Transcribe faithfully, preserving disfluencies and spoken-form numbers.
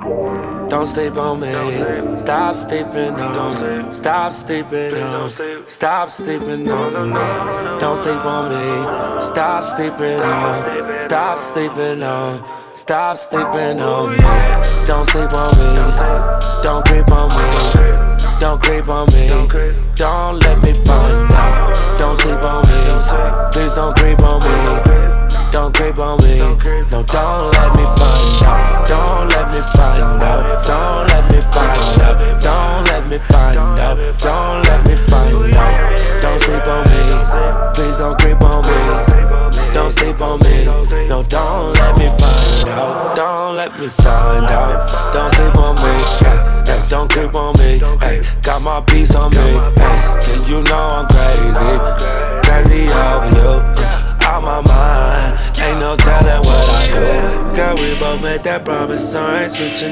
Don't sleep on me. Stop sleeping on me. Stop sleeping on me. Stop sleeping on me. Don't sleep on me. Stop sleeping on. Stop sleeping on. Stop sleeping on me. Don't sleep on me. Don't creep on me. Don't creep on me. Don't let me find out. Don't sleep on me. Please don't creep on me. Don't creep on me. No, don't let me find out. Don't let me find out. Don't let me find out. Don't let me find out. Don't let me find out. Don't sleep on me. Please don't creep on me. Don't sleep on me. No, don't let me find out. Don't let me find out. Don't sleep on me. Hey, hey, don't creep on me. Hey, got my piece on me. Hey, and you know I'm crazy, crazy over you. Out my mind, ain't no telling what I do. Girl, we both made that promise, so I ain't switching